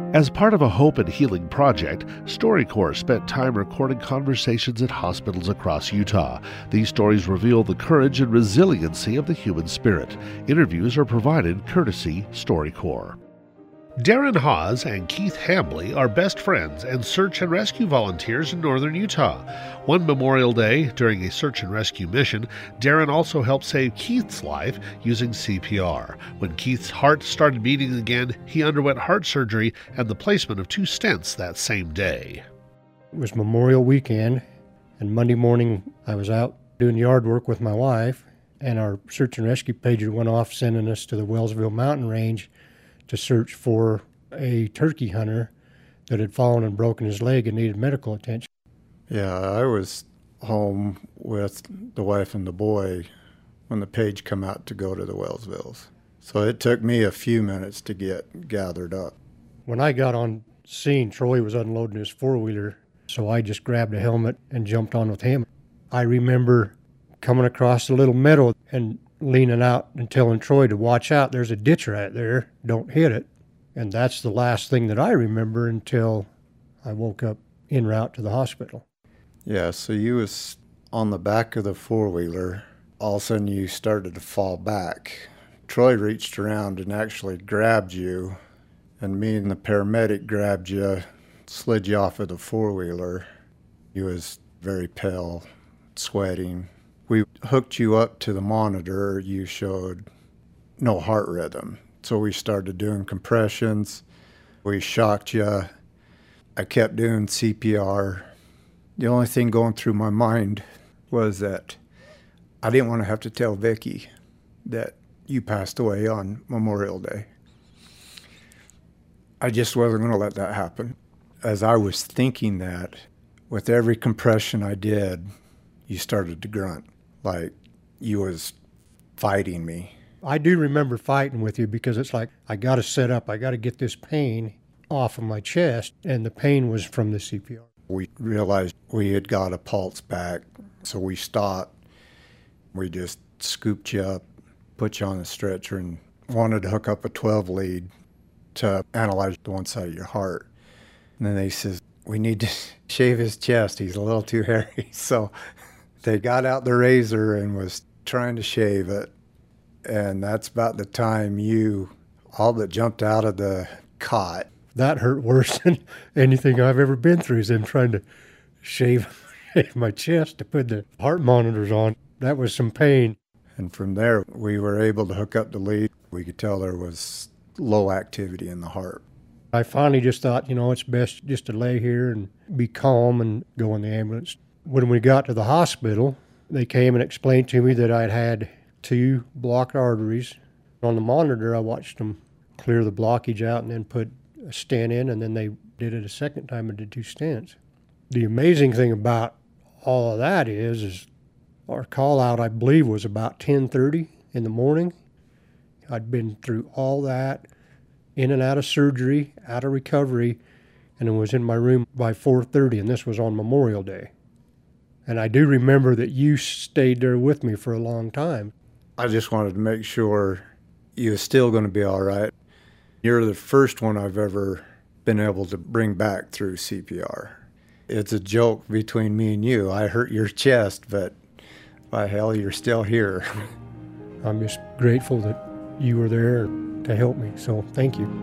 As part of a hope and healing project, StoryCorps spent time recording conversations at hospitals across Utah. These stories reveal the courage and resiliency of the human spirit. Interviews are provided courtesy StoryCorps. Darren Hawes and Keith Hambley are best friends and search and rescue volunteers in northern Utah. One Memorial Day, during a search and rescue mission, Darren also helped save Keith's life using CPR. When Keith's heart started beating again, he underwent heart surgery and the placement of 2 stents that same day. It was Memorial Weekend, and Monday morning I was out doing yard work with my wife, and our search and rescue pager went off sending us to the Wellsville Mountain Range to search for a turkey hunter that had fallen and broken his leg and needed medical attention. Yeah, I was home with the wife and the boy when the page come out to go to the Wellsvilles. So it took me a few minutes to get gathered up. When I got on scene, Troy was unloading his four-wheeler, so I just grabbed a helmet and jumped on with him. I remember coming across the little meadow and leaning out and telling Troy to watch out. There's a ditch right there. Don't hit it. And that's the last thing that I remember until I woke up en route to the hospital. Yeah, so you was on the back of the four-wheeler. All of a sudden you started to fall back. Troy reached around and actually grabbed you, and me and the paramedic grabbed you, slid you off of the four-wheeler. You was very pale, sweating. We hooked you up to the monitor. You showed no heart rhythm. So we started doing compressions. We shocked you. I kept doing CPR. The only thing going through my mind was that I didn't want to have to tell Vicki that you passed away on Memorial Day. I just wasn't going to let that happen. As I was thinking that, with every compression I did, you started to grunt. Like you was fighting me. I do remember fighting with you because it's like, I got to set up. I got to get this pain off of my chest, and the pain was from the CPR. We realized we had got a pulse back, so we stopped. We just scooped you up, put you on a stretcher, and wanted to hook up a 12 lead to analyze the one side of your heart. And then they says, we need to shave his chest. He's a little too hairy. So they got out the razor and was trying to shave it. And that's about the time you all but jumped out of the cot. That hurt worse than anything I've ever been through, is them trying to shave my chest to put the heart monitors on. That was some pain. And from there, we were able to hook up the lead. We could tell there was low activity in the heart. I finally just thought, it's best just to lay here and be calm and go in the ambulance. When we got to the hospital, they came and explained to me that I'd had 2 blocked arteries. On the monitor, I watched them clear the blockage out and then put a stent in, and then they did it a second time and did 2 stents. The amazing thing about all of that is our call out, I believe, was about 10:30 in the morning. I'd been through all that, in and out of surgery, out of recovery, and I was in my room by 4:30, and this was on Memorial Day. And I do remember that you stayed there with me for a long time. I just wanted to make sure you were still going to be all right. You're the first one I've ever been able to bring back through CPR. It's a joke between me and you. I hurt your chest, but by hell, you're still here. I'm just grateful that you were there to help me, so thank you.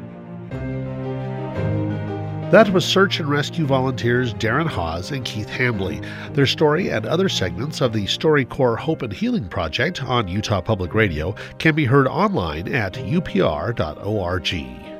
That was search and rescue volunteers Darren Hawes and Keith Hambley. Their story and other segments of the StoryCorps Hope and Healing Project on Utah Public Radio can be heard online at upr.org.